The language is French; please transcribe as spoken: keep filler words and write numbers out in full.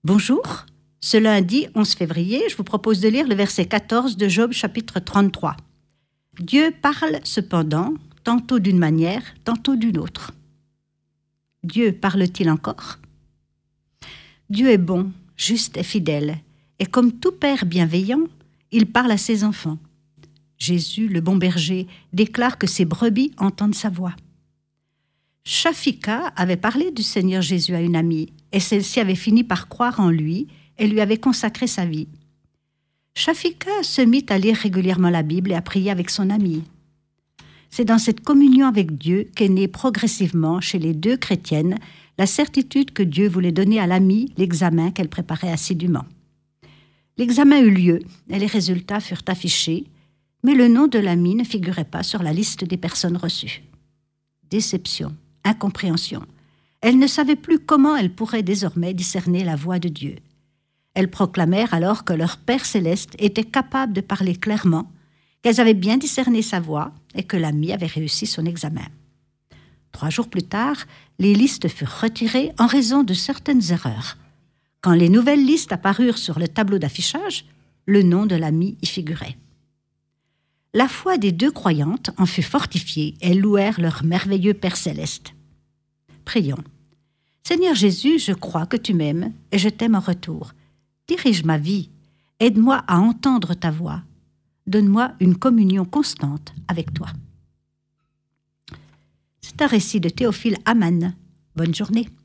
Bonjour, ce lundi onze février, je vous propose de lire le verset quatorze de Job chapitre trente-trois. Dieu parle cependant, tantôt d'une manière, tantôt d'une autre. Dieu parle-t-il encore ? Dieu est bon, juste et fidèle, et comme tout père bienveillant, il parle à ses enfants. Jésus, le bon berger, déclare que ses brebis entendent sa voix. Shafika avait parlé du Seigneur Jésus à une amie, et celle-ci avait fini par croire en lui et lui avait consacré sa vie. Shafika se mit à lire régulièrement la Bible et à prier avec son amie. C'est dans cette communion avec Dieu qu'est née progressivement chez les deux chrétiennes la certitude que Dieu voulait donner à l'amie l'examen qu'elle préparait assidûment. L'examen eut lieu et les résultats furent affichés, mais le nom de l'amie ne figurait pas sur la liste des personnes reçues. Déception, incompréhension. Elle ne savait plus comment elle pourrait désormais discerner la voix de Dieu. Elles proclamèrent alors que leur Père céleste était capable de parler clairement, qu'elles avaient bien discerné sa voix et que l'amie avait réussi son examen. Trois jours plus tard, les listes furent retirées en raison de certaines erreurs. Quand les nouvelles listes apparurent sur le tableau d'affichage, le nom de l'amie y figurait. La foi des deux croyantes en fut fortifiée et louèrent leur merveilleux Père céleste. Prions. Seigneur Jésus, je crois que tu m'aimes et je t'aime en retour. Dirige ma vie, aide-moi à entendre ta voix. Donne-moi une communion constante avec toi. C'est un récit de Théophile Hamann. Bonne journée.